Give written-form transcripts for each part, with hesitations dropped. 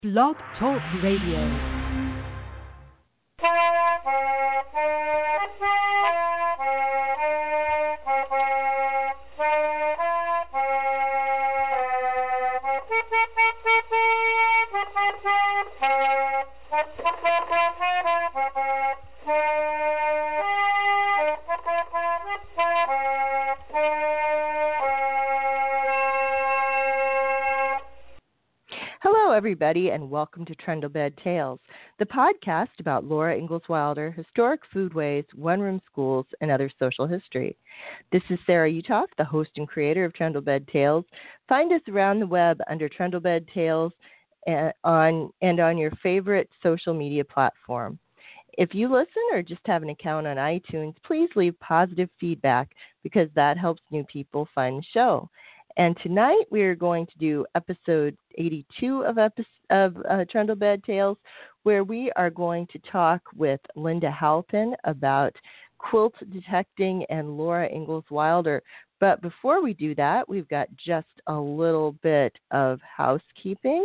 Blog Talk Radio. Hello, everybody, and welcome to Trundlebed Tales, the podcast about Laura Ingalls Wilder, historic foodways, one-room schools, and other social history. This is Sarah Uthoff, the host and creator of Trundlebed Tales. Find us around the web under Trundlebed Tales and on your favorite social media platform. If you listen or just have an account on iTunes, please leave positive feedback because that helps new people find the show. And tonight we are going to do episode 82 of Trundlebed Tales, where we are going to talk with Linda Halpin about quilt detecting and Laura Ingalls Wilder. But before we do that, we've got just a little bit of housekeeping.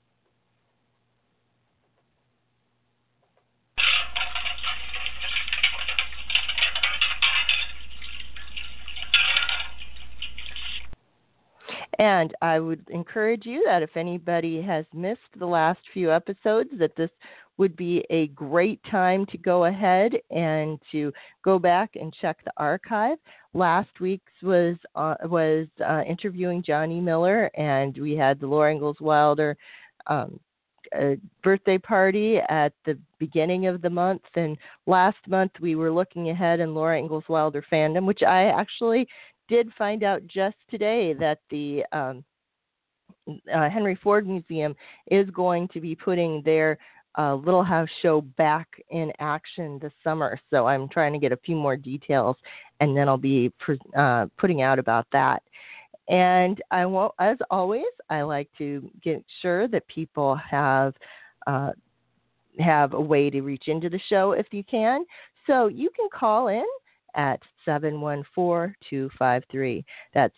And I would encourage you that if anybody has missed the last few episodes, that this would be a great time to go ahead and to go back and check the archive. Last week's was interviewing Johnny Miller, and we had the Laura Ingalls Wilder birthday party at the beginning of the month. And last month we were looking ahead in Laura Ingalls Wilder fandom, which I actually did find out just today that the Henry Ford Museum is going to be putting their Little House show back in action this summer. So I'm trying to get a few more details, and then I'll be putting out about that. And as always, I like to get sure that people have a way to reach into the show if you can. So you can call in at 714-253. That's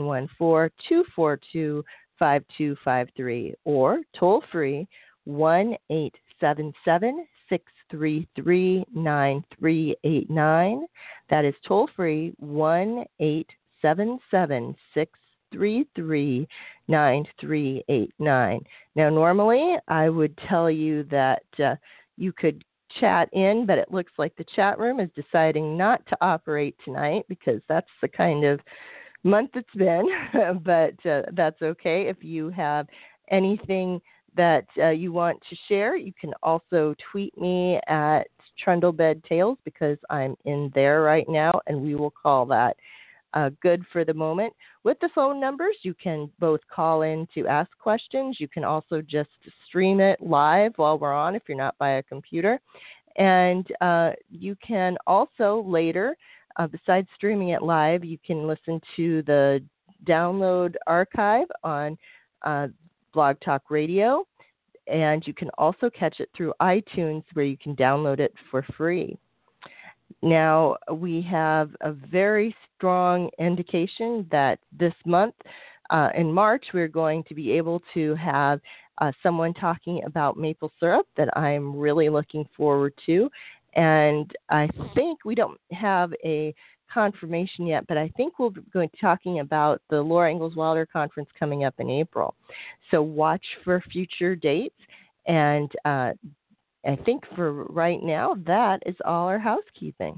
714-242-5253, or toll free 1-877-633-9389. That is toll free 1-877-633-9389. Now, normally I would tell you that you could chat in, but it looks like the chat room is deciding not to operate tonight because that's the kind of month it's been. But that's okay. If you have anything that you want to share, you can also tweet me at Trundlebed Tales because I'm in there right now, and we will call that good for the moment. With the phone numbers, you can both call in to ask questions. You can also just stream it live while we're on if you're not by a computer. And you can also later, besides streaming it live, you can listen to the download archive on Blog Talk Radio. And you can also catch it through iTunes, where you can download it for free. Now, we have a very strong indication that this month, in March, we're going to be able to have someone talking about maple syrup that I'm really looking forward to. And I think we don't have a confirmation yet, but I think we'll be going to talking about the Laura Ingalls Wilder conference coming up in April. So watch for future dates. And I think for right now, that is all our housekeeping.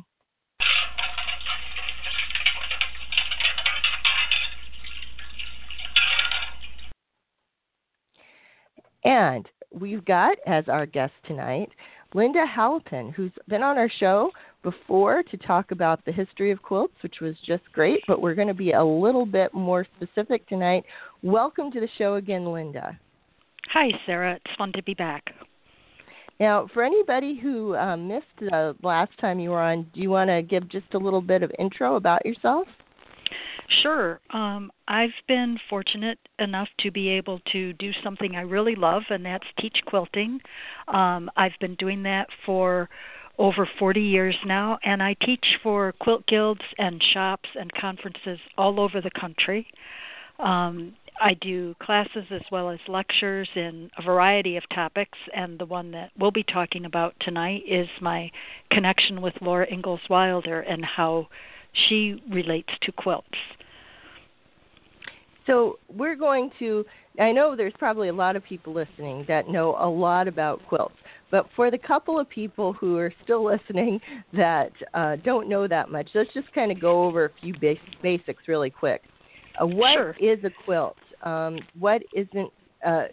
And we've got, as our guest tonight, Linda Halpin, who's been on our show before to talk about the history of quilts, which was just great, but we're going to be a little bit more specific tonight. Welcome to the show again, Linda. Hi, Sarah. It's fun to be back. Now, for anybody who missed the last time you were on, do you want to give just a little bit of intro about yourself? Sure. I've been fortunate enough to be able to do something I really love, and that's teach quilting. I've been doing that for over 40 years now, and I teach for quilt guilds and shops and conferences all over the country. I do classes as well as lectures in a variety of topics, and the one that we'll be talking about tonight is my connection with Laura Ingalls Wilder and how she relates to quilts. So we're going to, I know there's probably a lot of people listening that know a lot about quilts, but for the couple of people who are still listening that don't know that much, let's just kind of go over a few basics really quick. What Sure. is a quilt? What isn't a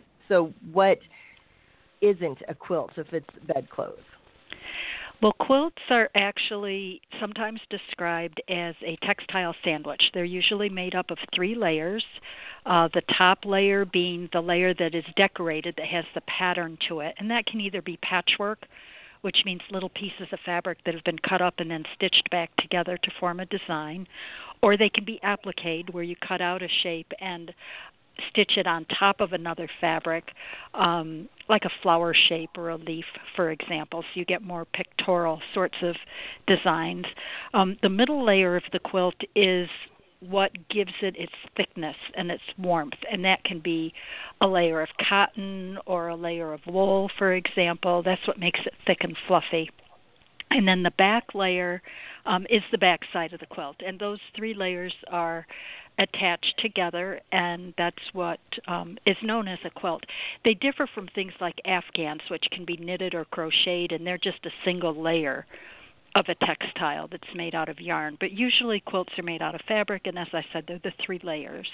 quilt if it's bedclothes? Well, quilts are actually sometimes described as a textile sandwich. They're usually made up of 3 layers, the top layer being the layer that is decorated, that has the pattern to it, and that can either be patchwork, which means little pieces of fabric that have been cut up and then stitched back together to form a design, or they can be appliqué, where you cut out a shape and stitch it on top of another fabric, like a flower shape or a leaf, for example, so you get more pictorial sorts of designs. The middle layer of the quilt is what gives it its thickness and its warmth, and that can be a layer of cotton or a layer of wool, for example. That's what makes it thick and fluffy. And then the back layer is the back side of the quilt, and those 3 layers are attached together, and that's what is known as a quilt. They differ from things like afghans, which can be knitted or crocheted, and they're just a single layer of a textile that's made out of yarn. But usually quilts are made out of fabric, and as I said, they're the 3 layers.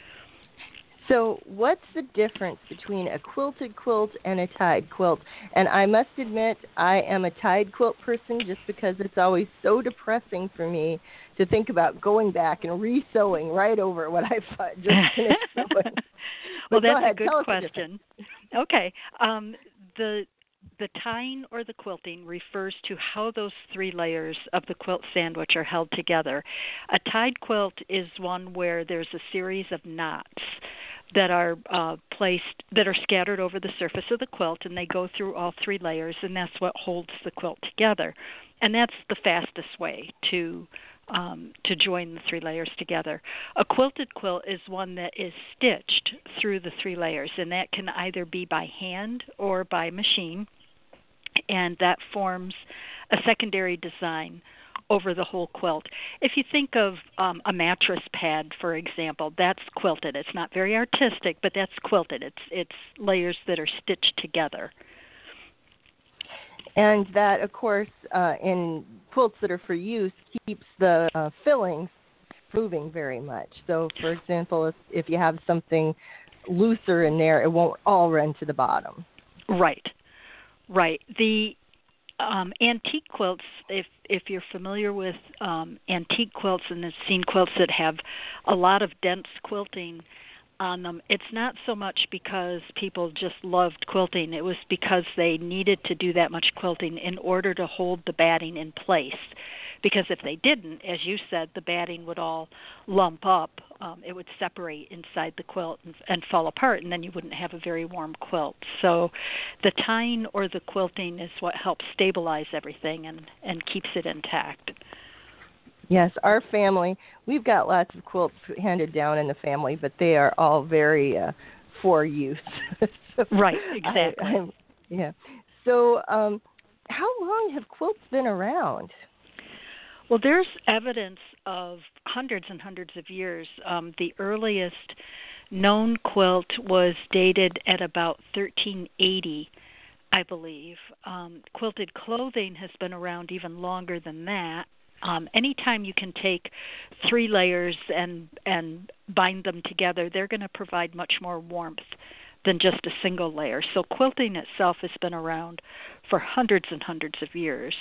So what's the difference between a quilted quilt and a tied quilt? And I must admit, I am a tied quilt person just because it's always so depressing for me to think about going back and re-sewing right over what I just finished sewing. Well, that's a good question. Okay. The tying or the quilting refers to how those 3 layers of the quilt sandwich are held together. A tied quilt is one where there's a series of knots that are scattered over the surface of the quilt, and they go through all 3 layers, and that's what holds the quilt together. And that's the fastest way to join the 3 layers together. A quilted quilt is one that is stitched through the 3 layers, and that can either be by hand or by machine, and that forms a secondary design over the whole quilt. If you think of a mattress pad, for example, that's quilted. It's not very artistic, but that's quilted. It's layers that are stitched together. And that, of course, in quilts that are for use, keeps the fillings moving very much. So, for example, if you have something looser in there, it won't all run to the bottom. Right. The antique quilts, if you're familiar with antique quilts and have seen quilts that have a lot of dense quilting on them, it's not so much because people just loved quilting. It was because they needed to do that much quilting in order to hold the batting in place. Because if they didn't, as you said, the batting would all lump up. It would separate inside the quilt and fall apart, and then you wouldn't have a very warm quilt. So the tying or the quilting is what helps stabilize everything and keeps it intact. Yes, our family, we've got lots of quilts handed down in the family, but they are all very for use. So right, exactly. Yeah. So how long have quilts been around? Well, there's evidence of hundreds and hundreds of years. The earliest known quilt was dated at about 1380, I believe. Quilted clothing has been around even longer than that. Anytime you can take 3 layers and bind them together, they're going to provide much more warmth than just a single layer. So quilting itself has been around for hundreds and hundreds of years.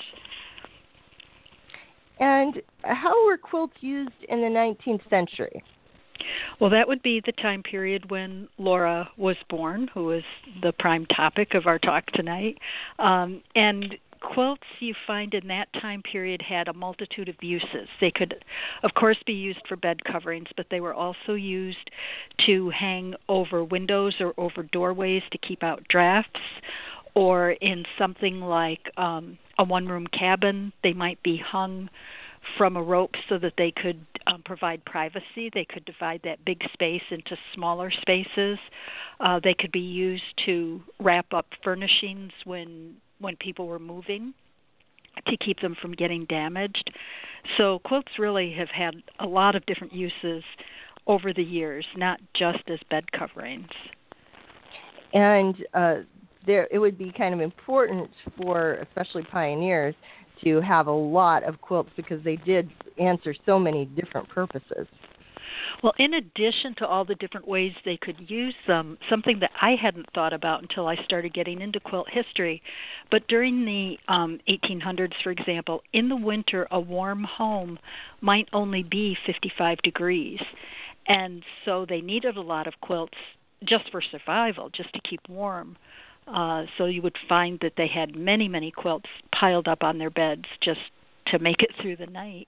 And how were quilts used in the 19th century? Well, that would be the time period when Laura was born, who is the prime topic of our talk tonight. And quilts you find in that time period had a multitude of uses. They could, of course, be used for bed coverings, but they were also used to hang over windows or over doorways to keep out drafts, or in something like a one-room cabin, they might be hung from a rope so that they could provide privacy. They could divide that big space into smaller spaces. They could be used to wrap up furnishings when people were moving, to keep them from getting damaged. So quilts really have had a lot of different uses over the years, not just as bed coverings. And it would be kind of important for especially pioneers to have a lot of quilts because they did answer so many different purposes. Well, in addition to all the different ways they could use them, something that I hadn't thought about until I started getting into quilt history, but during the 1800s, for example, in the winter, a warm home might only be 55 degrees. And so they needed a lot of quilts just for survival, just to keep warm. So you would find that they had many, many quilts piled up on their beds just to make it through the night.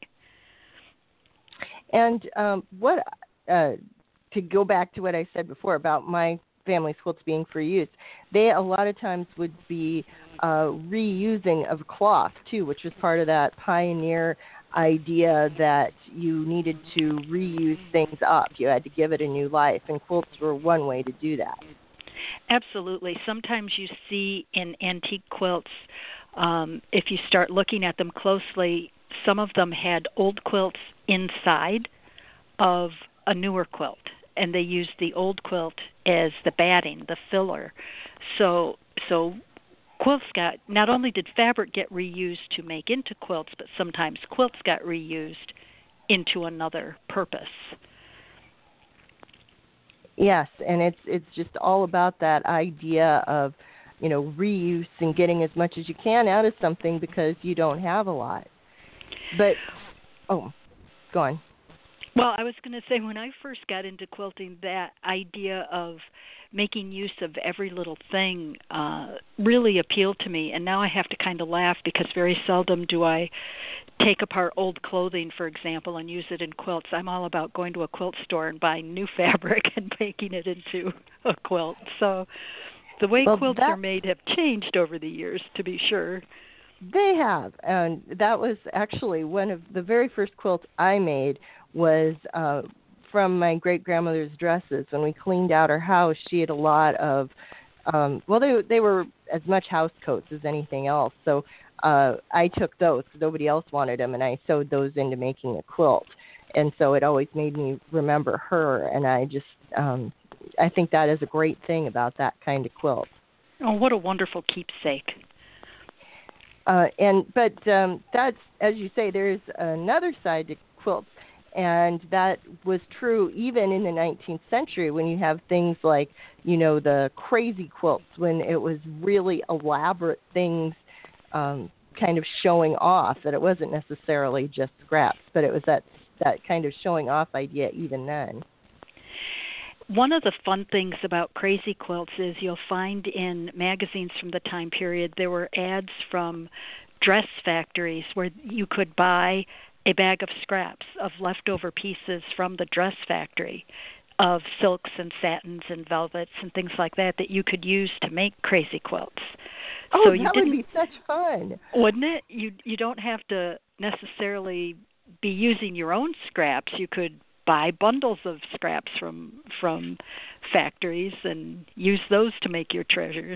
And to go back to what I said before about my family's quilts being for use, they a lot of times would be reusing of cloth too, which was part of that pioneer idea that you needed to reuse things up. You had to give it a new life, and quilts were one way to do that. Absolutely. Sometimes you see in antique quilts, if you start looking at them closely, some of them had old quilts inside of a newer quilt, and they used the old quilt as the batting, the filler. So quilts got, not only did fabric get reused to make into quilts, but sometimes quilts got reused into another purpose. Yes, and it's just all about that idea of, reuse and getting as much as you can out of something because you don't have a lot. But, go on. Well, I was going to say, when I first got into quilting, that idea of making use of every little thing really appealed to me. And now I have to kind of laugh because very seldom do I take apart old clothing, for example, and use it in quilts. I'm all about going to a quilt store and buying new fabric and making it into a quilt. So the way quilts are made have changed over the years, to be sure. They have, and that was actually one of the very first quilts I made was from my great-grandmother's dresses. When we cleaned out her house, she had a lot of, they were as much house coats as anything else. So I took those. Nobody else wanted them, and I sewed those into making a quilt. And so it always made me remember her, and I just, I think that is a great thing about that kind of quilt. Oh, what a wonderful keepsake. But that's, as you say, there's another side to quilts, and that was true even in the 19th century when you have things like, the crazy quilts, when it was really elaborate things kind of showing off, that it wasn't necessarily just scraps, but it was that kind of showing off idea even then. One of the fun things about crazy quilts is you'll find in magazines from the time period there were ads from dress factories where you could buy a bag of scraps of leftover pieces from the dress factory of silks and satins and velvets and things like that you could use to make crazy quilts. Oh, so that would be such fun. Wouldn't it? You don't have to necessarily be using your own scraps. You could buy bundles of scraps from factories and use those to make your treasures.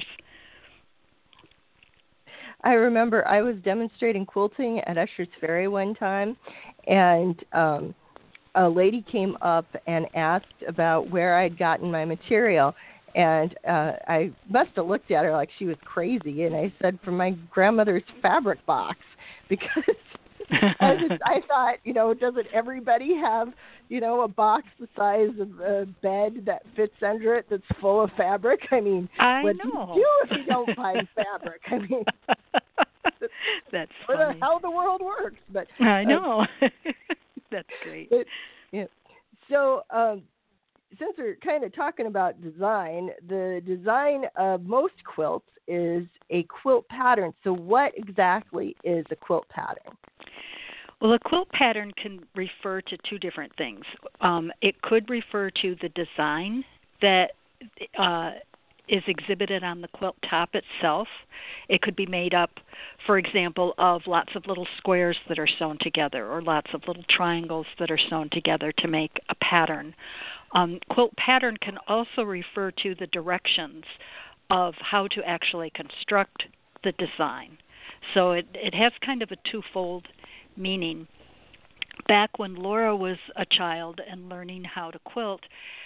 I remember I was demonstrating quilting at Usher's Ferry one time, and a lady came up and asked about where I'd gotten my material, and I must have looked at her like she was crazy, and I said, from my grandmother's fabric box, because I thought, doesn't everybody have, a box the size of a bed that fits under it that's full of fabric? I mean, what do you do if you don't find fabric? I mean, that's where funny. the hell the world works. But I know. That's great. So, since we're kind of talking about design, the design of most quilts is a quilt pattern. So what exactly is a quilt pattern? Well, a quilt pattern can refer to two different things. It could refer to the design that is exhibited on the quilt top itself. It could be made up, for example, of lots of little squares that are sewn together or lots of little triangles that are sewn together to make a pattern. Quilt pattern can also refer to the directions of how to actually construct the design. So it has kind of a twofold meaning. Back when Laura was a child and learning how to quilt,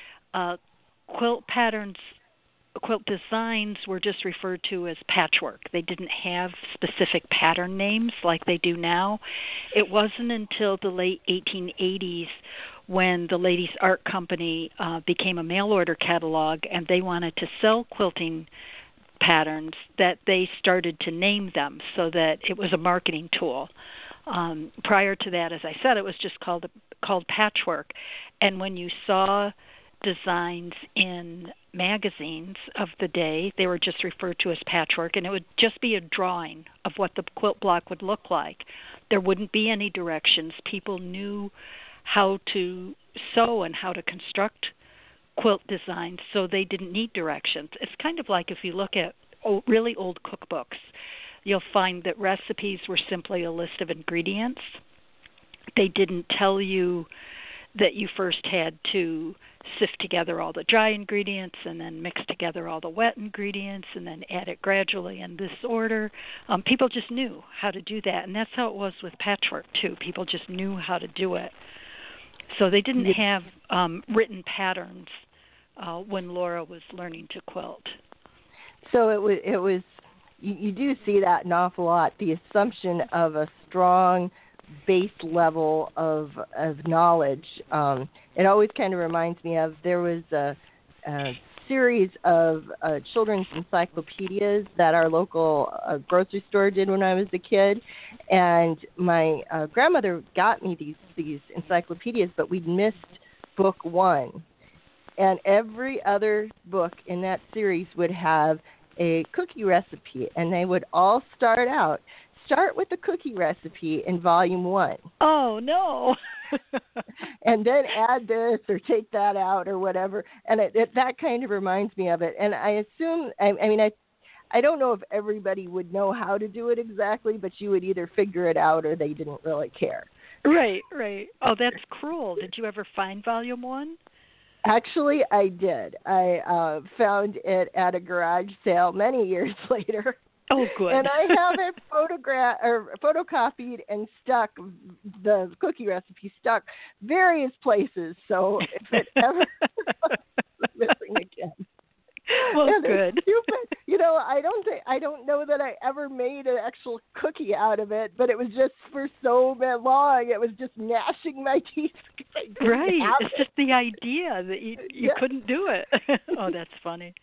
quilt patterns, quilt designs were just referred to as patchwork. They didn't have specific pattern names like they do now. It wasn't until the late 1880s when the Ladies Art Company became a mail order catalog and they wanted to sell quilting patterns that they started to name them so that it was a marketing tool. Prior to that, as I said, it was just called patchwork. And when you saw designs in magazines of the day, they were just referred to as patchwork, and it would just be a drawing of what the quilt block would look like. There wouldn't be any directions. People knew how to sew and how to construct quilt designs, so they didn't need directions. It's kind of like if you look at really old cookbooks, you'll find that recipes were simply a list of ingredients. They didn't tell you that you first had to sift together all the dry ingredients and then mix together all the wet ingredients and then add it gradually in this order. People just knew how to do that, and that's how it was with patchwork too. People just knew how to do it. So they didn't have written patterns when Laura was learning to quilt. So it was. You do see that an awful lot. The assumption of a strong base level of knowledge. It always kind of reminds me of, there was a series of children's encyclopedias that our local grocery store did when I was a kid, and my grandmother got me these encyclopedias, but we'd missed book 1, and every other book in that series would have a cookie recipe, and they would all start with the cookie recipe in volume 1. Oh, no. And then add this or take that out or whatever. And that kind of reminds me of it. And I assume, I don't know if everybody would know how to do it exactly, but you would either figure it out or they didn't really care. Right. Oh, that's cruel. Did you ever find volume 1? Actually, I did. I found it at a garage sale many years later. Oh, good. And I have it photocopied and stuck, the cookie recipe stuck various places. So if it ever missing again. Well, good. Stupid. I don't know that I ever made an actual cookie out of it, but it was just for so long. It was just gnashing my teeth. Right. It's just the idea that you couldn't do it. Oh, that's funny.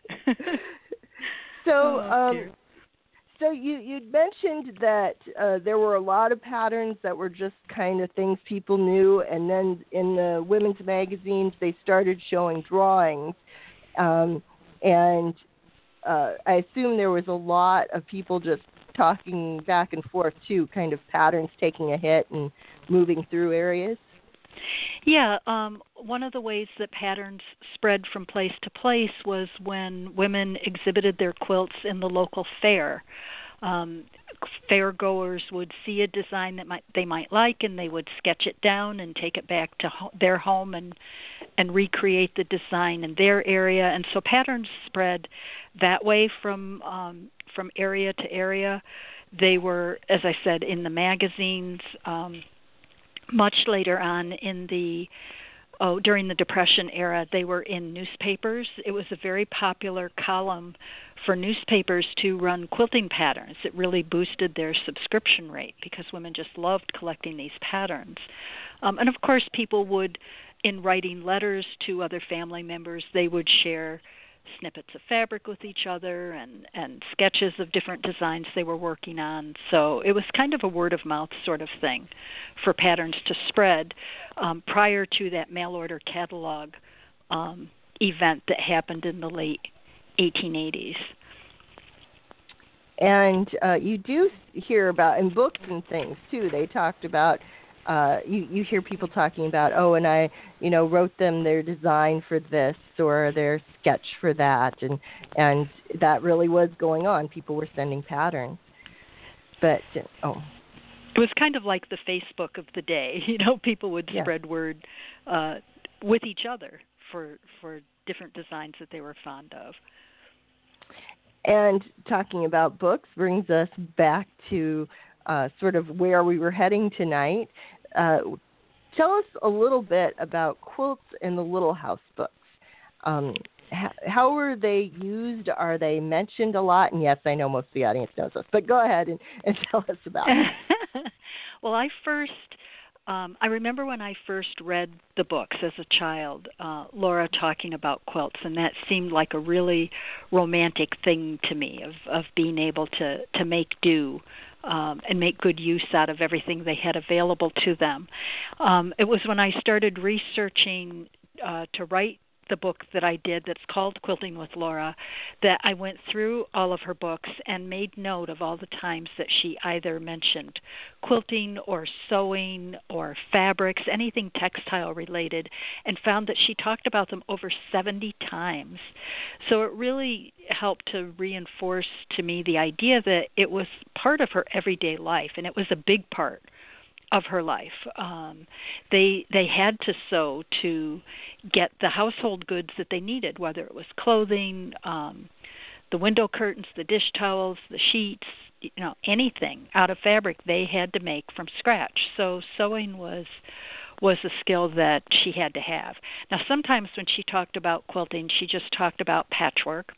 So, so you'd mentioned that there were a lot of patterns that were just kind of things people knew, and then in the women's magazines they started showing drawings. And I assume there was a lot of people just talking back and forth, too, kind of patterns taking a hit and moving through areas. Yeah, one of the ways that patterns spread from place to place was when women exhibited their quilts in the local fair. Fair goers would see a design that they might like, and they would sketch it down and take it back to their home and recreate the design in their area. And so patterns spread that way from area to area. They were, as I said, in the magazines. Much later on during the Depression era, they were in newspapers. It was a very popular column for newspapers to run quilting patterns. It really boosted their subscription rate because women just loved collecting these patterns. And of course, people would, in writing letters to other family members, they would share snippets of fabric with each other and sketches of different designs they were working on. So it was kind of a word-of-mouth sort of thing for patterns to spread prior to that mail-order catalog event that happened in the late 1880s. And you do hear about, in books and things, too, they talked about you hear people talking about, oh, and I, wrote them their design for this or their sketch for that, and that really was going on. People were sending patterns, but it was kind of like the Facebook of the day. People would spread word with each other for different designs that they were fond of. And talking about books brings us back to sort of where we were heading tonight. Tell us a little bit about quilts in the Little House books. How were they used? Are they mentioned a lot? And yes, I know most of the audience knows this, but go ahead and tell us about it. Well, I remember when I first read the books as a child, Laura talking about quilts, and that seemed like a really romantic thing to me, of being able to make do and make good use out of everything they had available to them. It was when I started researching to write the book that I did that's called Quilting with Laura, that I went through all of her books and made note of all the times that she either mentioned quilting or sewing or fabrics, anything textile related, and found that she talked about them over 70 times. So it really helped to reinforce to me the idea that it was part of her everyday life, and it was a big part of her life. They had to sew to get the household goods that they needed, whether it was clothing, the window curtains, the dish towels, the sheets, anything out of fabric they had to make from scratch. So sewing was a skill that she had to have. Now, sometimes when she talked about quilting, she just talked about patchwork.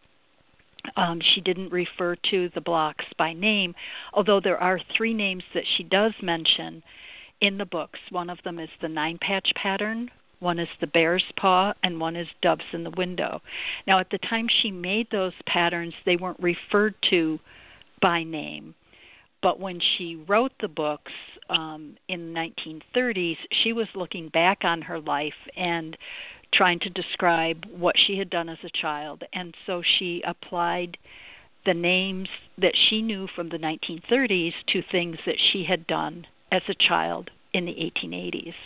She didn't refer to the blocks by name, although there are 3 names that she does mention in the books. One of them is the 9-patch pattern, one is the bear's paw, and one is doves in the window. Now, at the time she made those patterns, they weren't referred to by name, but when she wrote the books in the 1930s, she was looking back on her life and trying to describe what she had done as a child, and so she applied the names that she knew from the 1930s to things that she had done as a child in the 1880s.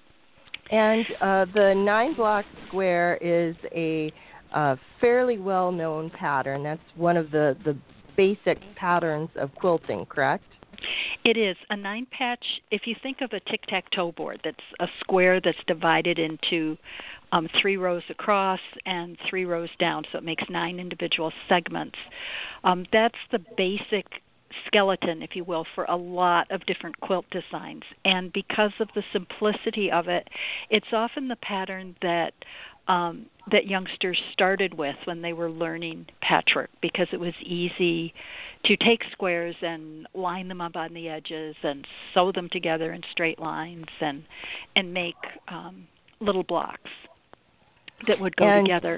And the 9-block square is a fairly well-known pattern. That's one of the basic patterns of quilting, correct? It is. A 9-patch, if you think of a tic-tac-toe board, that's a square that's divided into 3 rows across and 3 rows down, so it makes 9 individual segments. That's the basic skeleton, if you will, for a lot of different quilt designs. And because of the simplicity of it, it's often the pattern that youngsters started with when they were learning patchwork, because it was easy to take squares and line them up on the edges and sew them together in straight lines and make little blocks that would go together.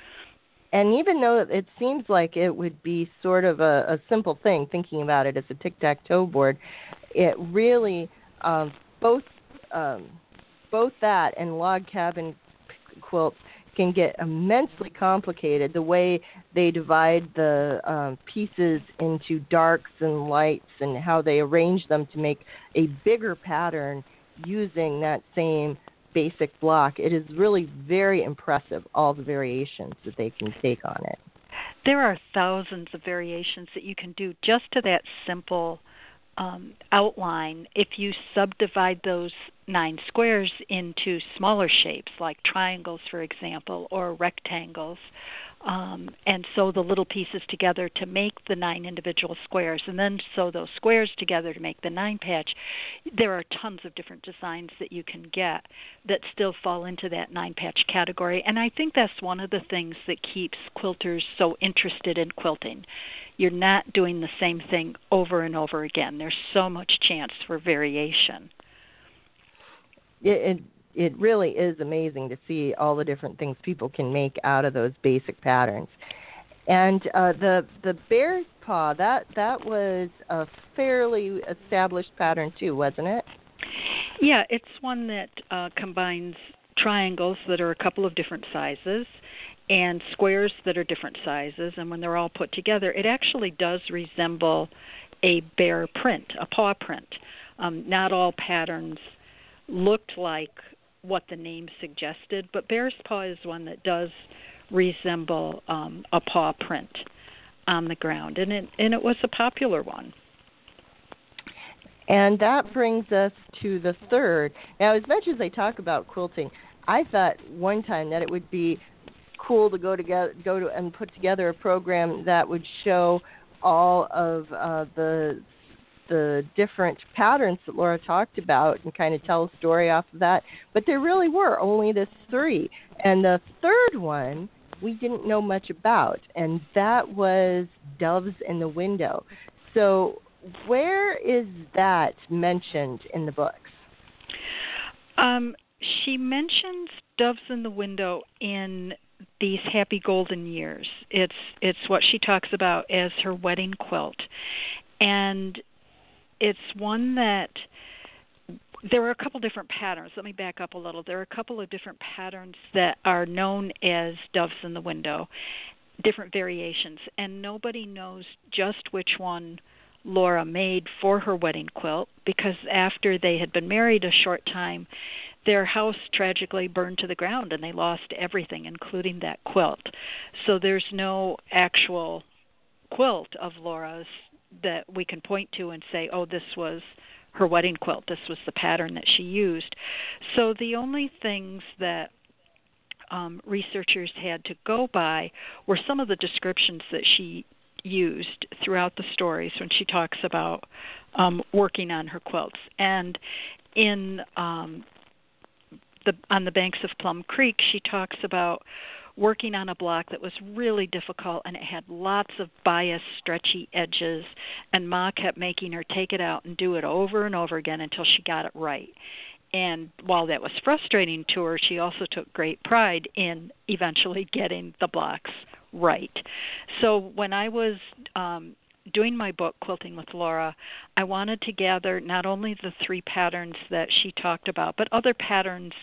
And even though it seems like it would be sort of a simple thing, thinking about it as a tic-tac-toe board, it really, both that and log cabin quilts can get immensely complicated, the way they divide the pieces into darks and lights and how they arrange them to make a bigger pattern using that same basic block. It is really very impressive, all the variations that they can take on it. There are thousands of variations that you can do just to that simple outline. If you subdivide those 9 squares into smaller shapes, like triangles, for example, or rectangles, and sew the little pieces together to make the 9 individual squares, and then sew those squares together to make the 9-patch, there are tons of different designs that you can get that still fall into that 9-patch category. And I think that's one of the things that keeps quilters so interested in quilting. You're not doing the same thing over and over again. There's so much chance for variation. It really is amazing to see all the different things people can make out of those basic patterns. And the bear's paw, that was a fairly established pattern too, wasn't it? Yeah, it's one that combines triangles that are a couple of different sizes and squares that are different sizes, and when they're all put together, it actually does resemble a bear print, a paw print. Not all patterns looked like what the name suggested, but bear's paw is one that does resemble a paw print on the ground, and it was a popular one. And that brings us to the third. Now, as much as they talk about quilting, I thought one time that it would be cool to go to and put together a program that would show all of the different patterns that Laura talked about and kind of tell a story off of that. But there really were only the three. And the third one we didn't know much about, and that was Doves in the Window. So where is that mentioned in the books? She mentions Doves in the Window in These Happy Golden Years. It's what she talks about as her wedding quilt. And it's one that there are a couple different patterns. Let me back up a little. There are a couple of different patterns that are known as Doves in the Window, different variations, and nobody knows just which one Laura made for her wedding quilt, because after they had been married a short time, their house tragically burned to the ground and they lost everything, including that quilt. So there's no actual quilt of Laura's that we can point to and say, oh, this was her wedding quilt, this was the pattern that she used. So the only things that researchers had to go by were some of the descriptions that she used throughout the stories when she talks about working on her quilts. And in on the banks of Plum Creek, she talks about working on a block that was really difficult, and it had lots of biased, stretchy edges, and Ma kept making her take it out and do it over and over again until she got it right. And while that was frustrating to her, she also took great pride in eventually getting the blocks right. So when I was doing my book, Quilting with Laura, I wanted to gather not only the three patterns that she talked about, but other patterns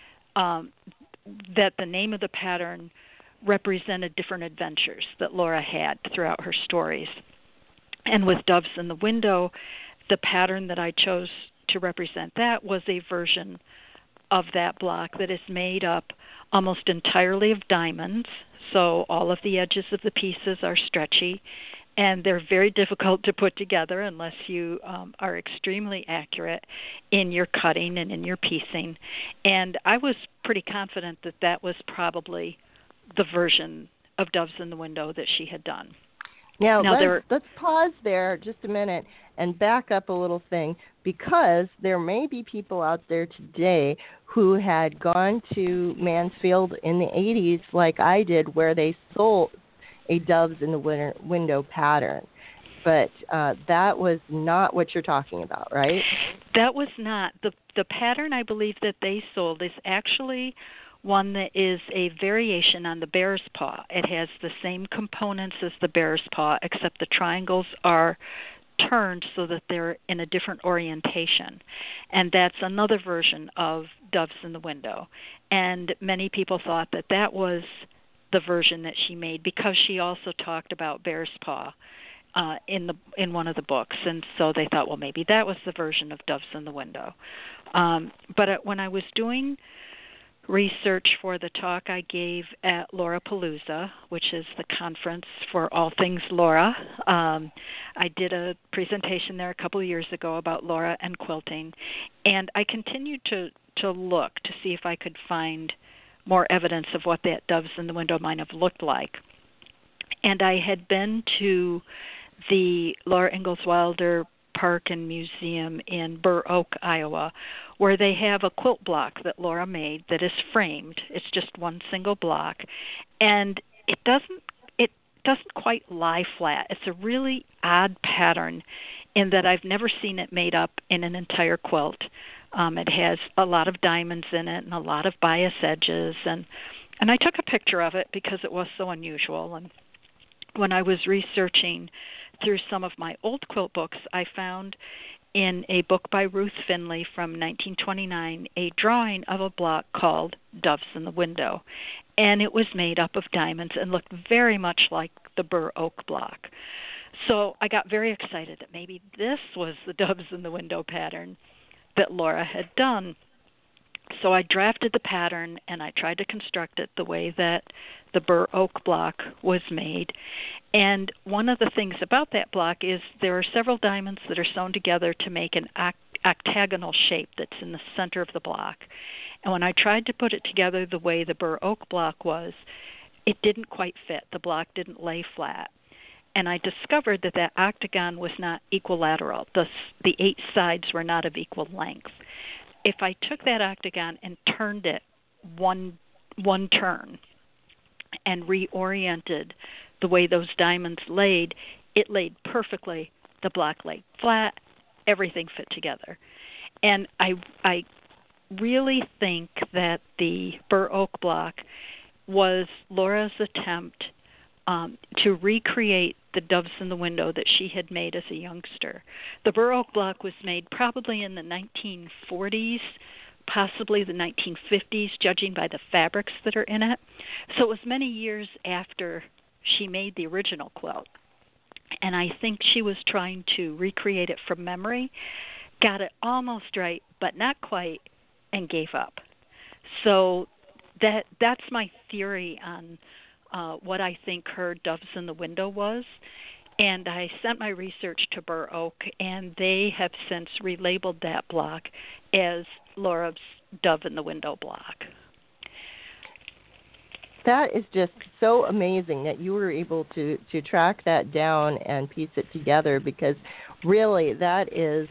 that the name of the pattern represented different adventures that Laura had throughout her stories. And with Doves in the Window, the pattern that I chose to represent that was a version of that block that is made up almost entirely of diamonds. So all of the edges of the pieces are stretchy, and they're very difficult to put together unless you are extremely accurate in your cutting and in your piecing. And I was pretty confident that that was probably the version of Doves in the Window that she had done. Now let's pause there just a minute and back up a little thing, because there may be people out there today who had gone to Mansfield in the 80s like I did, where they sold a Doves in the Window pattern. But that was not what you're talking about, right? That was not. The pattern I believe that they sold is actually one that is a variation on the bear's paw. It has the same components as the bear's paw, except the triangles are turned so that they're in a different orientation. And that's another version of Doves in the Window. And many people thought that that was the version that she made, because she also talked about bear's paw in one of the books, and so they thought, well, maybe that was the version of Doves in the Window. But when I was doing research for the talk I gave at Laurapalooza, which is the conference for all things Laura, I did a presentation there a couple of years ago about Laura and quilting, and I continued to look to see if I could find more evidence of what that Doves in the Window might have looked like. And I had been to the Laura Ingalls Wilder Park and Museum in Burr Oak, Iowa, where they have a quilt block that Laura made that is framed. It's just one single block, and it doesn't quite lie flat. It's a really odd pattern in that I've never seen it made up in an entire quilt. It has a lot of diamonds in it and a lot of bias edges, and I took a picture of it because it was so unusual. And when I was researching through some of my old quilt books, I found in a book by Ruth Finley from 1929 a drawing of a block called Doves in the Window, and it was made up of diamonds and looked very much like the Burr Oak block. So I got very excited that maybe this was the Doves in the Window pattern that Laura had done. So I drafted the pattern and I tried to construct it the way that the bur oak block was made. And one of the things about that block is there are several diamonds that are sewn together to make an octagonal shape that's in the center of the block. And when I tried to put it together the way the bur oak block was, it didn't quite fit. The block didn't lay flat. And I discovered that that octagon was not equilateral. The 8 sides were not of equal length. If I took that octagon and turned it one turn and reoriented the way those diamonds laid, it laid perfectly. The block laid flat. Everything fit together. And I really think that the bur oak block was Laura's attempt to recreate the doves in the window that she had made as a youngster. The bur oak block was made probably in the 1940s, possibly the 1950s, judging by the fabrics that are in it. So it was many years after she made the original quilt. And I think she was trying to recreate it from memory, got it almost right, but not quite, and gave up. So that's my theory on what I think her Doves in the Window was. And I sent my research to Bur Oak, and they have since relabeled that block as Laura's Dove in the Window block. That is just so amazing that you were able to track that down and piece it together, because really that is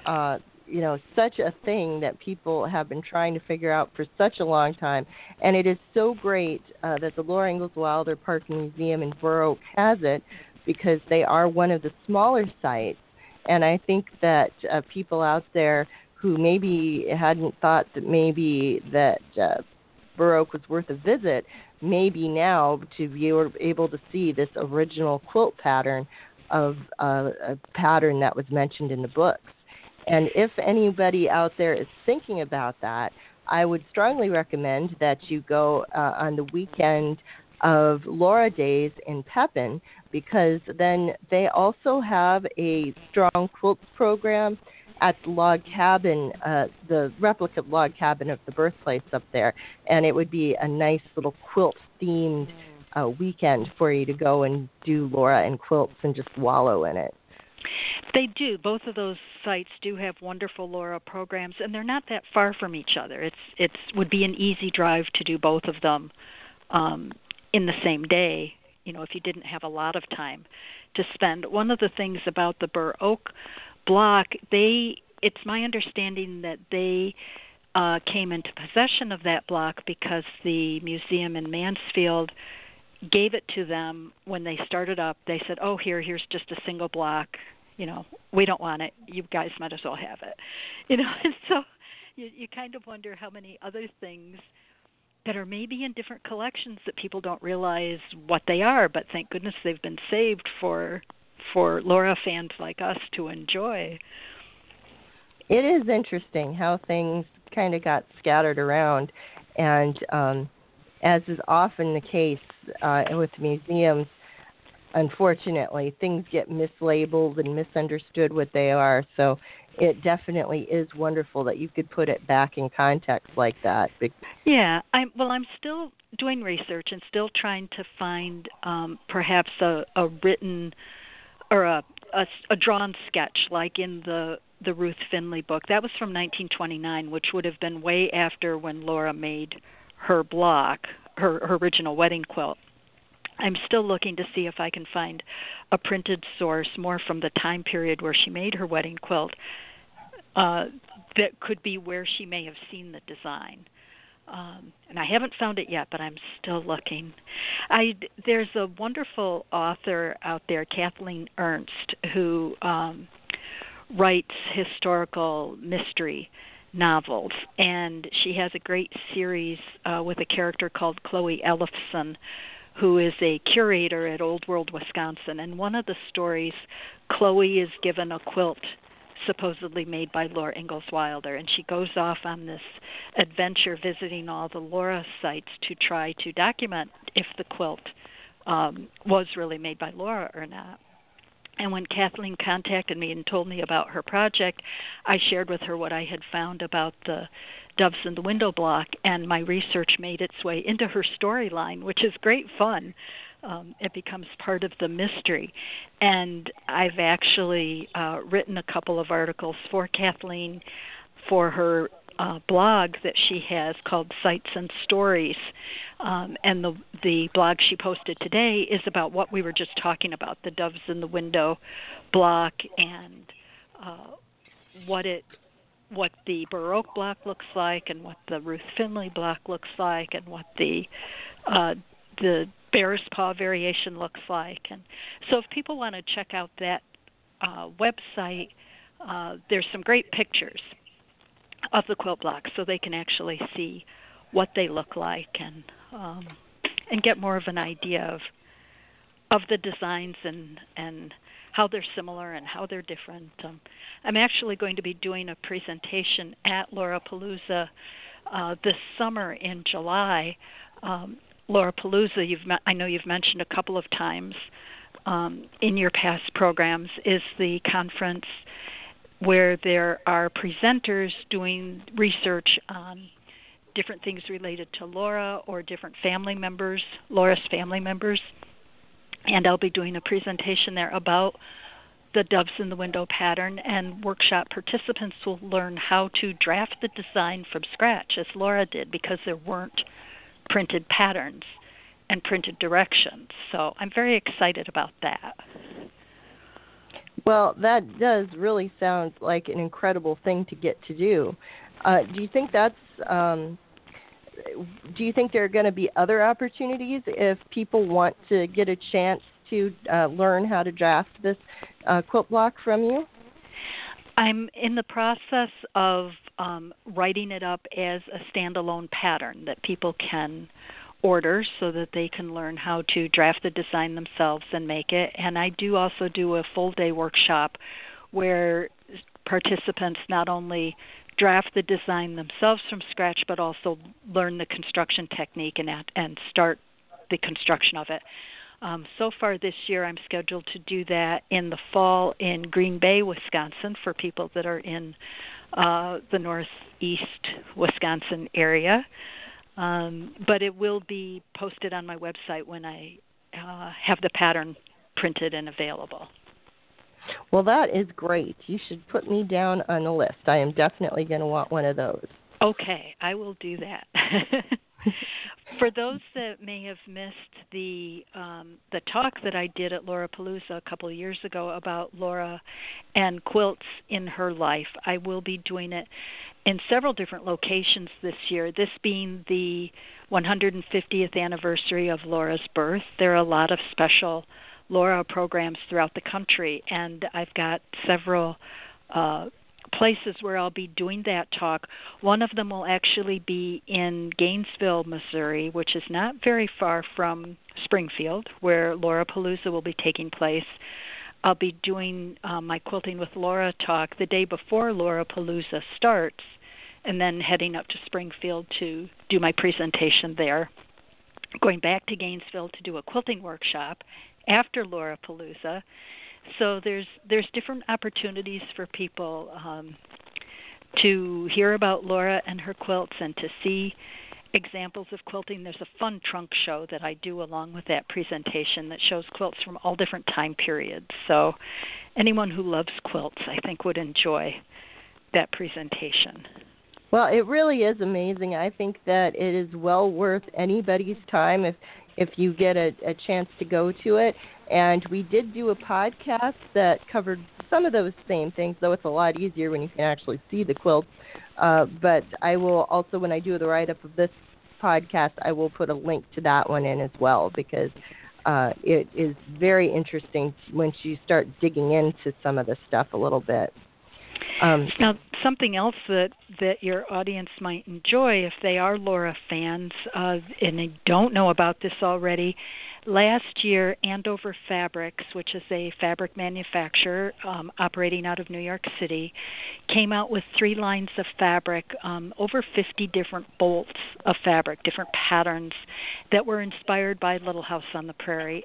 such a thing that people have been trying to figure out for such a long time. And it is so great that the Laura Ingalls Wilder Park and Museum in Bur Oak has it, because they are one of the smaller sites. And I think that people out there who maybe hadn't thought that maybe that Bur Oak was worth a visit, maybe now to be able to see this original quilt pattern of a pattern that was mentioned in the books. And if anybody out there is thinking about that, I would strongly recommend that you go on the weekend of Laura Days in Pepin, because then they also have a strong quilt program at the log cabin, the replica log cabin of the birthplace up there. And it would be a nice little quilt-themed weekend for you to go and do Laura and quilts and just wallow in it. They do. Both of those sites do have wonderful Laura programs, and they're not that far from each other. It would be an easy drive to do both of them in the same day, if you didn't have a lot of time to spend. One of the things about the Bur Oak block, it's my understanding that they came into possession of that block because the museum in Mansfield gave it to them when they started up. They said, "Oh, here's just a single block. We don't want it. You guys might as well have it." And so you kind of wonder how many other things that are maybe in different collections that people don't realize what they are, but thank goodness they've been saved for Laura fans like us to enjoy. It is interesting how things kind of got scattered around, and as is often the case with museums, unfortunately, things get mislabeled and misunderstood what they are. So it definitely is wonderful that you could put it back in context like that. Yeah, I'm still doing research and still trying to find perhaps a written or a drawn sketch like in the Ruth Finley book. That was from 1929, which would have been way after when Laura made her block, her original wedding quilt. I'm still looking to see if I can find a printed source more from the time period where she made her wedding quilt that could be where she may have seen the design. And I haven't found it yet, but I'm still looking. There's a wonderful author out there, Kathleen Ernst, who writes historical mystery novels, and she has a great series with a character called Chloe Ellefson, who is a curator at Old World, Wisconsin. And one of the stories, Chloe is given a quilt supposedly made by Laura Ingalls Wilder, and she goes off on this adventure visiting all the Laura sites to try to document if the quilt was really made by Laura or not. And when Kathleen contacted me and told me about her project, I shared with her what I had found about the doves in the window block, and my research made its way into her storyline, which is great fun. It becomes part of the mystery. And I've actually written a couple of articles for Kathleen for her blog that she has called Sights and Stories. And the blog she posted today is about what we were just talking about, the doves in the window block, and what the Baroque block looks like, and what the Ruth Finley block looks like, and what the Bear's Paw variation looks like. And so if people want to check out that website, there's some great pictures of the quilt blocks, so they can actually see what they look like and get more of an idea of the designs and how they're similar and how they're different. I'm actually going to be doing a presentation at Laurapalooza this summer in July. Laurapalooza, I know you've mentioned a couple of times in your past programs, is the conference where there are presenters doing research on different things related to Laura or different family members, Laura's family members. And I'll be doing a presentation there about the doves in the window pattern, and workshop participants will learn how to draft the design from scratch, as Laura did, because there weren't printed patterns and printed directions. So I'm very excited about that. Well, that does really sound like an incredible thing to get to do. Do you think there are going to be other opportunities if people want to get a chance to learn how to draft this quilt block from you? I'm in the process of writing it up as a standalone pattern that people can order so that they can learn how to draft the design themselves and make it. And I do also do a full-day workshop where participants not only draft the design themselves from scratch, but also learn the construction technique and start the construction of it. So far this year, I'm scheduled to do that in the fall in Green Bay, Wisconsin, for people that are in the northeast Wisconsin area. But it will be posted on my website when I have the pattern printed and available. Well, that is great. You should put me down on the list. I am definitely going to want one of those. Okay, I will do that. For those that may have missed the talk that I did at Laurapalooza a couple of years ago about Laura and quilts in her life, I will be doing it in several different locations this year, this being the 150th anniversary of Laura's birth. There are a lot of special Laura programs throughout the country, and I've got several places where I'll be doing that talk. One of them will actually be in Gainesville, Missouri, which is not very far from Springfield, where Laurapalooza will be taking place. I'll be doing my Quilting with Laura talk the day before Laurapalooza starts, and then heading up to Springfield to do my presentation there. Going back to Gainesville to do a quilting workshop after Laurapalooza. So there's different opportunities for people to hear about Laura and her quilts and to see examples of quilting. There's a fun trunk show that I do along with that presentation that shows quilts from all different time periods. So anyone who loves quilts, I think, would enjoy that presentation. Well, it really is amazing. I think that it is well worth anybody's time if you get a chance to go to it. And we did do a podcast that covered some of those same things, though it's a lot easier when you can actually see the quilts. But I will also, when I do the write-up of this podcast, I will put a link to that one in as well, because it is very interesting once you start digging into some of the stuff a little bit. Now, something else that your audience might enjoy if they are Laura fans and they don't know about this already, last year Andover Fabrics, which is a fabric manufacturer operating out of New York City, came out with 3 lines of fabric, over 50 different bolts of fabric, different patterns that were inspired by Little House on the Prairie. And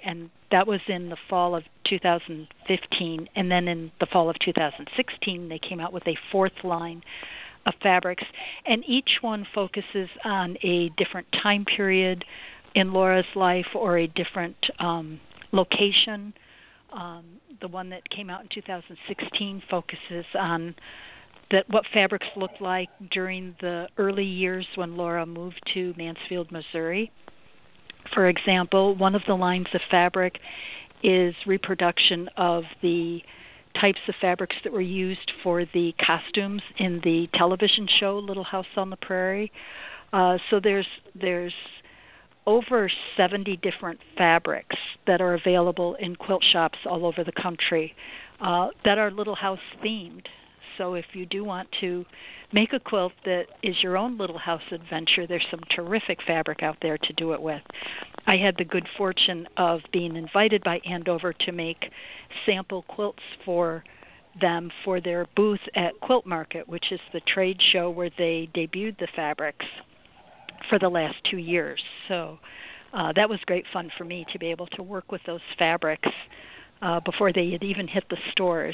That was in the fall of 2015, and then in the fall of 2016, they came out with a fourth line of fabrics, and each one focuses on a different time period in Laura's life or a different location. The one that came out in 2016 focuses on what fabrics looked like during the early years when Laura moved to Mansfield, Missouri. For example, one of the lines of fabric is reproduction of the types of fabrics that were used for the costumes in the television show Little House on the Prairie. So there's over 70 different fabrics that are available in quilt shops all over the country that are Little House themed. So if you do want to make a quilt that is your own Little House adventure, there's some terrific fabric out there to do it with. I had the good fortune of being invited by Andover to make sample quilts for them for their booth at Quilt Market, which is the trade show where they debuted the fabrics for the last 2 years. So that was great fun for me to be able to work with those fabrics before they had even hit the stores.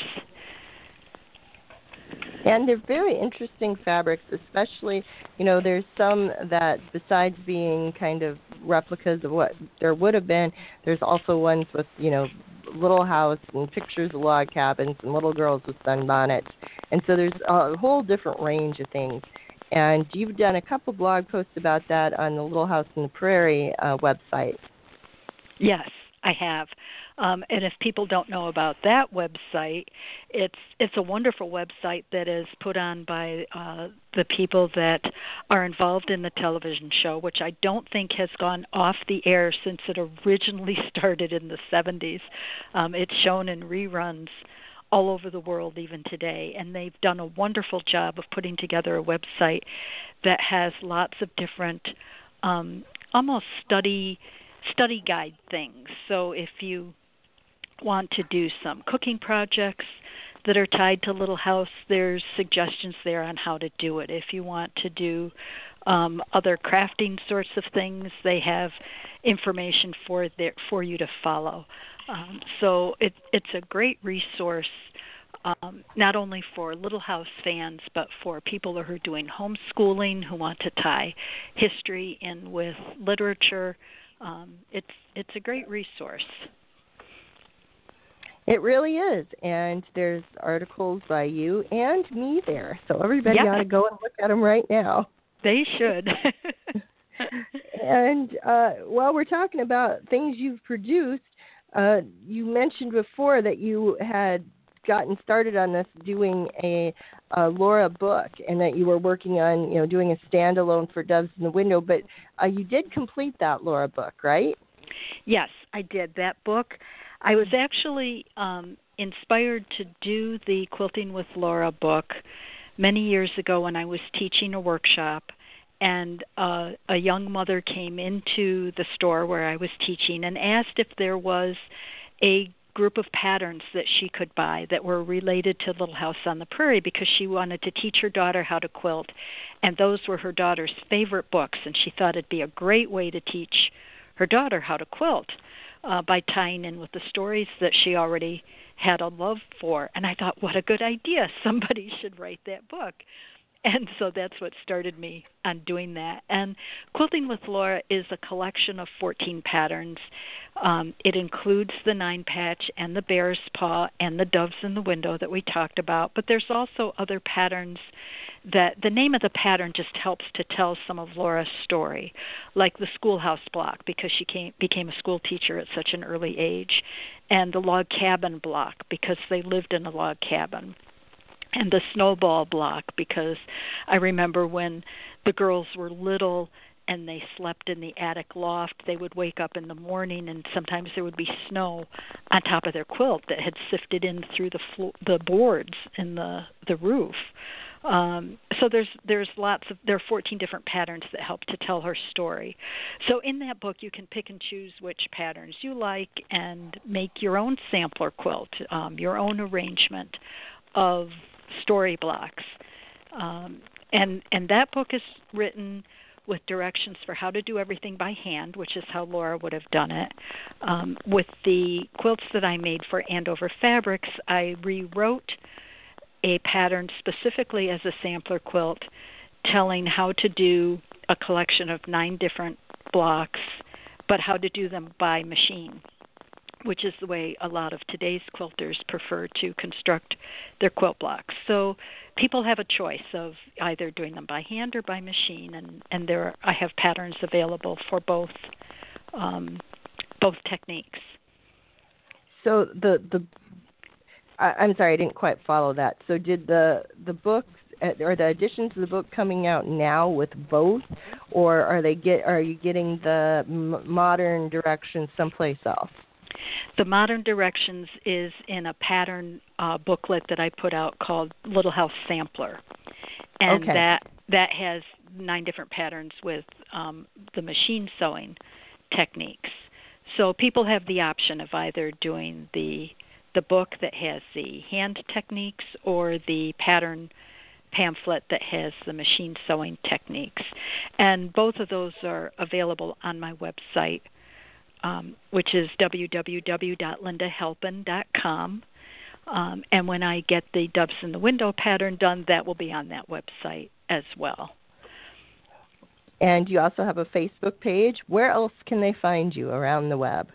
And they're very interesting fabrics, especially, there's some that besides being kind of replicas of what there would have been, there's also ones with, Little House and pictures of log cabins and little girls with sunbonnets. And so there's a whole different range of things. And you've done a couple blog posts about that on the Little House on the Prairie website. Yes, I have. And if people don't know about that website, it's a wonderful website that is put on by the people that are involved in the television show, which I don't think has gone off the air since it originally started in the 70s. It's shown in reruns all over the world even today, and they've done a wonderful job of putting together a website that has lots of different almost study guide things. So if you want to do some cooking projects that are tied to Little House, there's suggestions there on how to do it. If you want to do other crafting sorts of things, they have information for you to follow. So it's a great resource, not only for Little House fans, but for people who are doing homeschooling, who want to tie history in with literature. It's a great resource. It really is, and there's articles by you and me there, so everybody ought to go and look at them right now. They should. And while we're talking about things you've produced, you mentioned before that you had gotten started on this doing a Laura book, and that you were working on, doing a standalone for Doves in the Window, but you did complete that Laura book, right? Yes, I did. That book, I was actually inspired to do the Quilting with Laura book many years ago when I was teaching a workshop, and a young mother came into the store where I was teaching and asked if there was a group of patterns that she could buy that were related to Little House on the Prairie, because she wanted to teach her daughter how to quilt, and those were her daughter's favorite books, and she thought it'd be a great way to teach her daughter how to quilt by tying in with the stories that she already had a love for. And I thought, what a good idea. Somebody should write that book. And so that's what started me on doing that. And Quilting with Laura is a collection of 14 patterns. It includes the 9-patch and the bear's paw and the doves in the window that we talked about. But there's also other patterns that the name of the pattern just helps to tell some of Laura's story, like the schoolhouse block, because she became a school teacher at such an early age, and the log cabin block, because they lived in a log cabin, and the snowball block, because I remember when the girls were little and they slept in the attic loft, they would wake up in the morning and sometimes there would be snow on top of their quilt that had sifted in through the boards in the roof. So there are 14 different patterns that help to tell her story. So in that book, you can pick and choose which patterns you like and make your own sampler quilt, your own arrangement of story blocks. And that book is written with directions for how to do everything by hand, which is how Laura would have done it. With the quilts that I made for Andover Fabrics, I rewrote a pattern specifically as a sampler quilt, telling how to do a collection of 9 different blocks, but how to do them by machine, which is the way a lot of today's quilters prefer to construct their quilt blocks. So people have a choice of either doing them by hand or by machine, and I have patterns available for both techniques. So I'm sorry, I didn't quite follow that. So did the books or the editions of the book coming out now with both, or are you getting the modern directions someplace else? The modern directions is in a pattern booklet that I put out called Little House Sampler, and okay. that has 9 different patterns with the machine sewing techniques. So people have the option of either doing the book that has the hand techniques or the pattern pamphlet that has the machine sewing techniques. And both of those are available on my website, which is www.lindahalpin.com. And when I get the Doves in the Window pattern done, that will be on that website as well. And you also have a Facebook page. Where else can they find you around the web?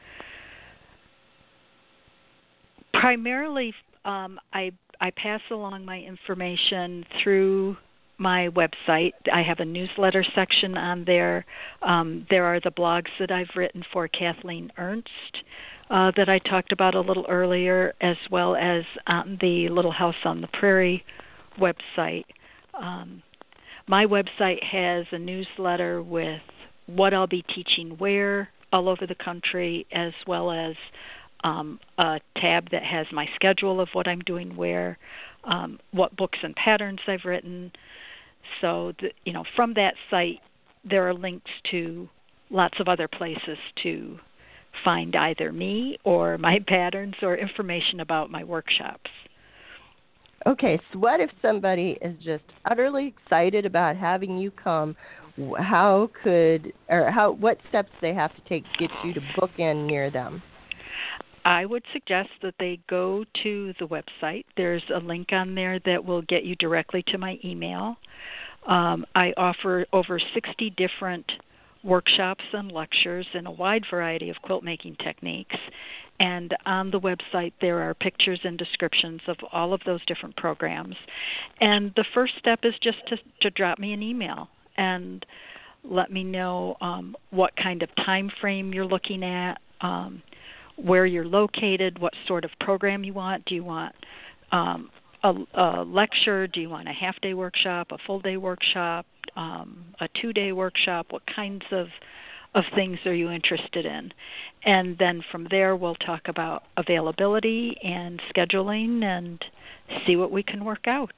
Primarily, I pass along my information through my website. I have a newsletter section on there. There are the blogs that I've written for Kathleen Ernst that I talked about a little earlier, as well as on the Little House on the Prairie website. My website has a newsletter with what I'll be teaching where all over the country, as well as a tab that has my schedule of what I'm doing where, what books and patterns I've written. So, from that site, there are links to lots of other places to find either me or my patterns or information about my workshops. Okay, so what if somebody is just utterly excited about having you come? What steps do they have to take to get you to book in near them? I would suggest that they go to the website. There's a link on there that will get you directly to my email. I offer over 60 different workshops and lectures in a wide variety of quilt making techniques. And on the website, there are pictures and descriptions of all of those different programs. And the first step is just to drop me an email and let me know what kind of time frame you're looking at, where you're located, what sort of program you want. Do you want a lecture? Do you want a half-day workshop, a full-day workshop, a 2-day workshop? What kinds of things are you interested in? And then from there, we'll talk about availability and scheduling and see what we can work out.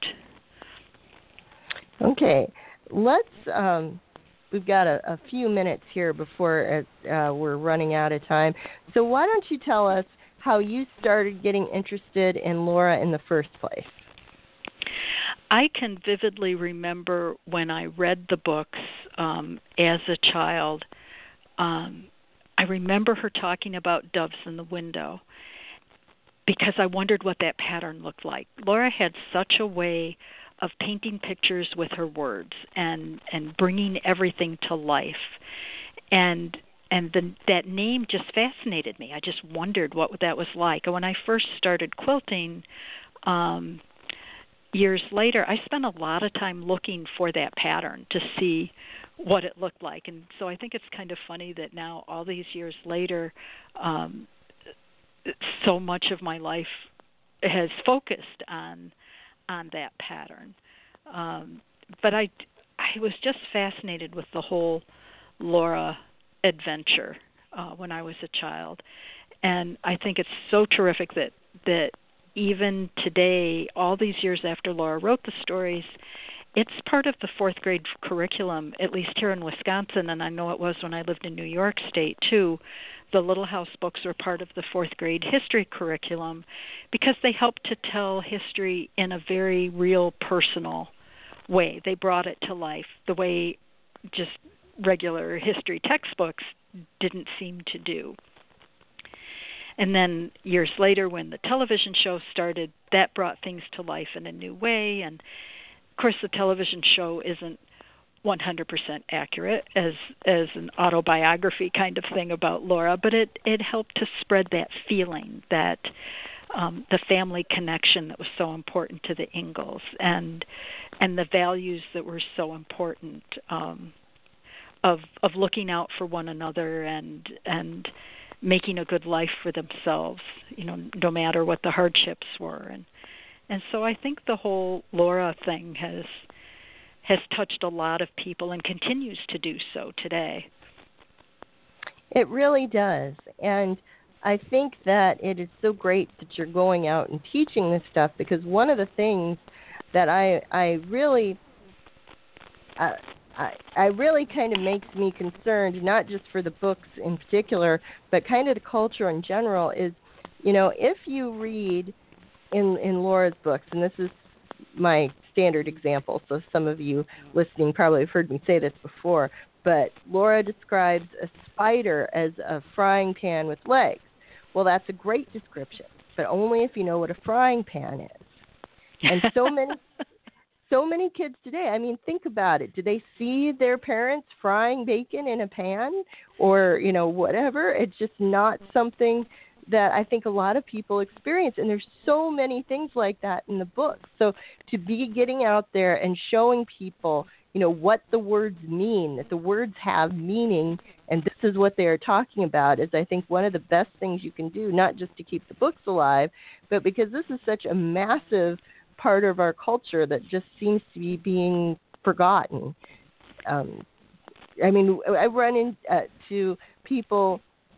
Okay, let's. We've got a few minutes here before we're running out of time. So why don't you tell us how you started getting interested in Laura in the first place? I can vividly remember when I read the books as a child. I remember her talking about Doves in the Window because I wondered what that pattern looked like. Laura had such a way of painting pictures with her words and bringing everything to life. And that name just fascinated me. I just wondered what that was like. And when I first started quilting years later, I spent a lot of time looking for that pattern to see what it looked like. And so I think it's kind of funny that now, all these years later, so much of my life has focused on that pattern. But I was just fascinated with the whole Laura adventure when I was a child. And I think it's so terrific that even today, all these years after Laura wrote the stories, it's part of the 4th grade curriculum, at least here in Wisconsin, and I know it was when I lived in New York State too. The Little House books were part of the 4th grade history curriculum because they help to tell history in a very real, personal way. They brought it to life the way just regular history textbooks didn't seem to do. And then years later, when the television show started, that brought things to life in a new way. And of course, the television show isn't 100% accurate as an autobiography kind of thing about Laura, but it helped to spread that feeling, that the family connection that was so important to the Ingalls, and the values that were so important of looking out for one another and making a good life for themselves, no matter what the hardships were. And so I think the whole Laura thing has touched a lot of people and continues to do so today. It really does. And I think that it is so great that you're going out and teaching this stuff, because one of the things that I really kind of makes me concerned, not just for the books in particular, but kind of the culture in general, is, if you read in Laura's books, and this is my standard example, so some of you listening probably have heard me say this before, but Laura describes a spider as a frying pan with legs. Well, that's a great description, but only if you know what a frying pan is. And so many kids today, I mean, think about it. Do they see their parents frying bacon in a pan or, whatever? It's just not something that I think a lot of people experience. And there's so many things like that in the book. So to be getting out there and showing people, what the words mean, that the words have meaning, and this is what they are talking about, is I think one of the best things you can do, not just to keep the books alive, but because this is such a massive part of our culture that just seems to be being forgotten. I run into people,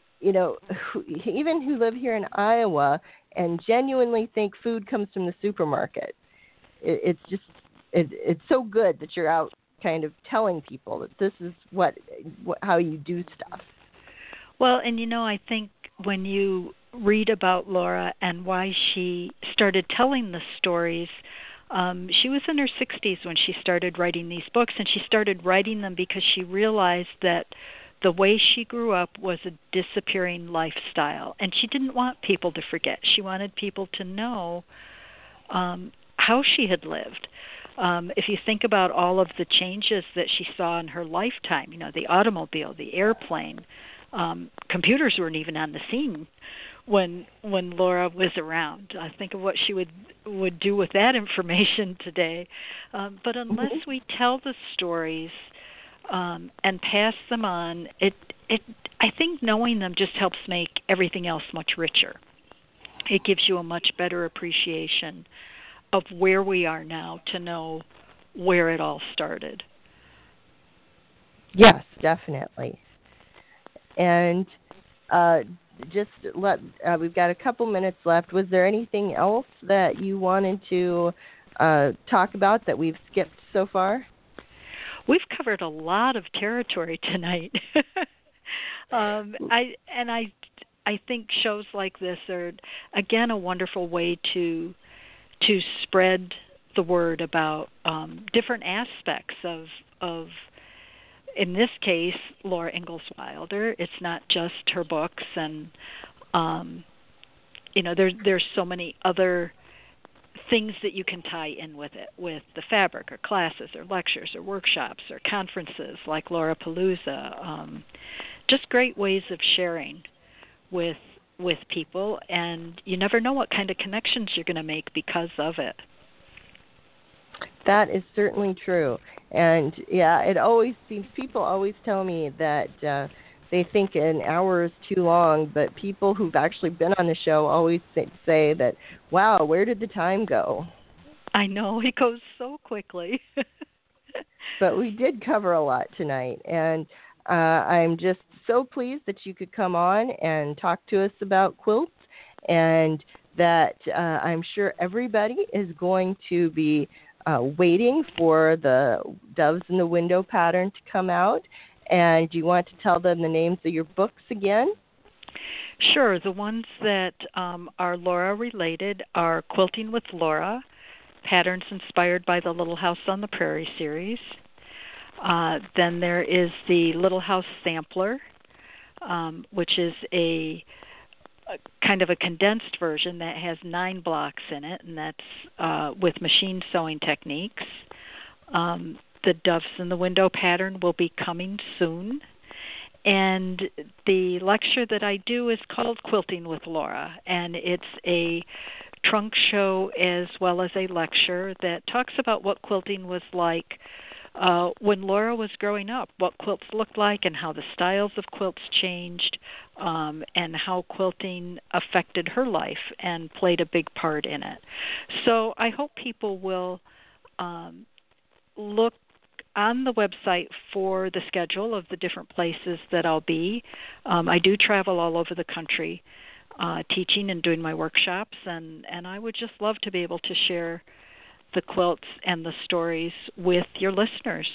who live here in Iowa and genuinely think food comes from the supermarket. It's so good that you're out kind of telling people that this is how you do stuff. Well, and I think when you read about Laura and why she started telling the stories, she was in her 60s when she started writing these books, and she started writing them because she realized that the way she grew up was a disappearing lifestyle, and she didn't want people to forget. She wanted people to know how she had lived. If you think about all of the changes that she saw in her lifetime, the automobile, the airplane, computers weren't even on the scene when Laura was around. I think of what she would do with that information today. But unless we tell the stories and pass them on, I think knowing them just helps make everything else much richer. It gives you a much better appreciation of where we are now to know where it all started. Yes, definitely. And we've got a couple minutes left. Was there anything else that you wanted to talk about that we've skipped so far? We've covered a lot of territory tonight. I think shows like this are, again, a wonderful way to spread the word about different aspects of, in this case, Laura Ingalls Wilder. It's not just her books, and there's so many other things that you can tie in with it, with the fabric or classes or lectures or workshops or conferences like Laura Palooza. Just great ways of sharing with people, and you never know what kind of connections you're going to make because of it. That is certainly true. And yeah, it always seems, people always tell me that they think an hour is too long, but people who've actually been on the show always say that, wow, where did the time go? I know, it goes so quickly. But we did cover a lot tonight, and I'm just so pleased that you could come on and talk to us about quilts, and that I'm sure everybody is going to be waiting for the Doves in the Window pattern to come out. And do you want to tell them the names of your books again? Sure. The ones that are Laura related are Quilting with Laura, Patterns Inspired by the Little House on the Prairie series, Then there is the Little House Sampler, which is a kind of a condensed version that has 9 blocks in it, and that's with machine sewing techniques. The Doves in the Window pattern will be coming soon. And the lecture that I do is called Quilting with Laura, and it's a trunk show as well as a lecture that talks about what quilting was like when Laura was growing up, what quilts looked like and how the styles of quilts changed, and how quilting affected her life and played a big part in it. So I hope people will look on the website for the schedule of the different places that I'll be. I do travel all over the country teaching and doing my workshops, and I would just love to be able to share the quilts and the stories with your listeners.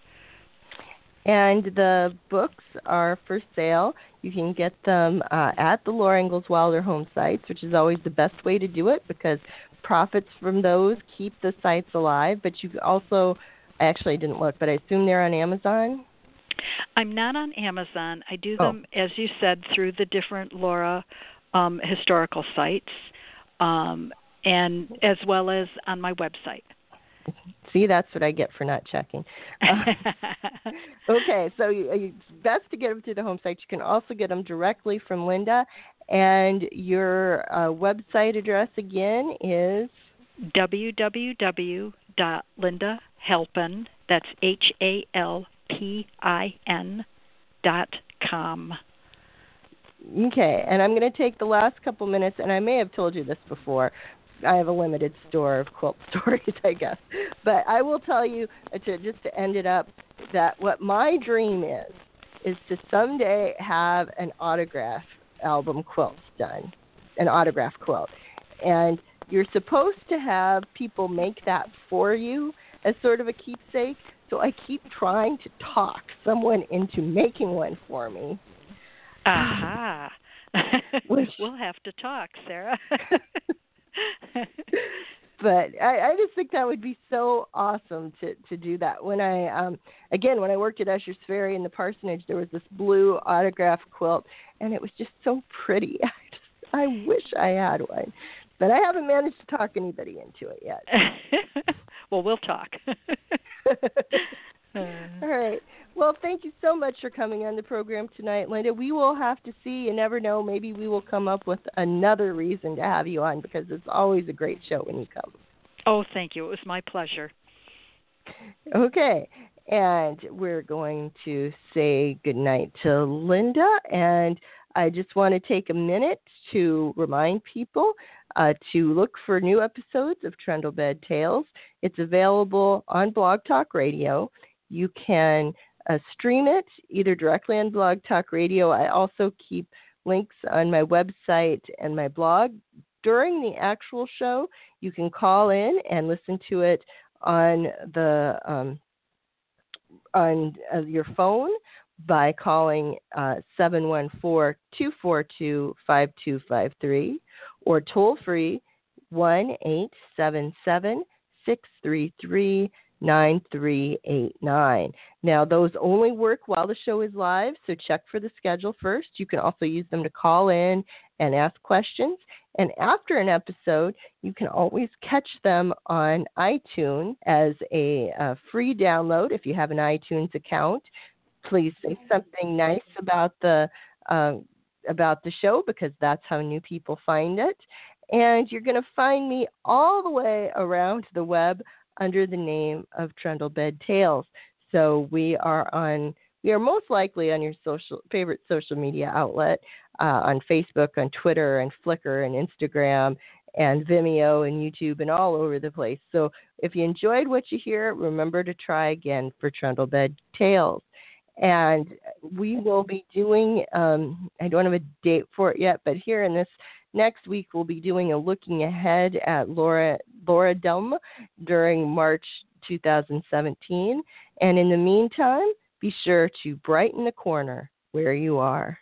And the books are for sale. You can get them at the Laura Ingalls Wilder home sites, which is always the best way to do it because profits from those keep the sites alive. But you also, I actually didn't look, but I assume they're on Amazon? I'm not on Amazon. I do them, as you said, through the different Laura historical sites, and as well as on my website. See, that's what I get for not checking. Okay, so it's best to get them to the home site. You can also get them directly from Linda. And your website address again is? www.lindahalpin, that's HALPIN.com. Okay, and I'm going to take the last couple minutes, and I may have told you this before. I have a limited store of quilt stories, I guess. But I will tell you, just to end it up, that what my dream is to someday have an autograph album quilt done, an autograph quilt. And you're supposed to have people make that for you as sort of a keepsake. So I keep trying to talk someone into making one for me. Aha. We'll have to talk, Sarah. But I just think that would be so awesome to do that. When I when I worked at Usher's Ferry in the parsonage, there was this blue autograph quilt, and it was just so pretty. I wish I had one, but I haven't managed to talk anybody into it yet. Well, we'll talk. All right. Well, thank you so much for coming on the program tonight, Linda. We will have to see. You never know. Maybe we will come up with another reason to have you on because it's always a great show when you come. Oh, thank you. It was my pleasure. Okay. And we're going to say goodnight to Linda. And I just want to take a minute to remind people to look for new episodes of Trundlebed Tales. It's available on Blog Talk Radio. You can stream it either directly on Blog Talk Radio. I also keep links on my website and my blog. During the actual show, you can call in and listen to it on the on your phone by calling 714-242-5253 or toll free 1-877-633-9389. Now, those only work while the show is live, so check for the schedule first. You can also use them to call in and ask questions. And after an episode, you can always catch them on iTunes as a free download if you have an iTunes account. Please say something nice about the show because that's how new people find it. And you're going to find me all the way around the web under the name of Trundlebed Tales. So we are most likely on your favorite social media outlet, on Facebook, on Twitter, and Flickr, and Instagram, and Vimeo, and YouTube, and all over the place. So if you enjoyed what you hear, remember to try again for Trundlebed Tales. And we will be doing, I don't have a date for it yet, but here in this next week, we'll be doing a looking ahead at Laura-dom during March 2017. And in the meantime, be sure to brighten the corner where you are.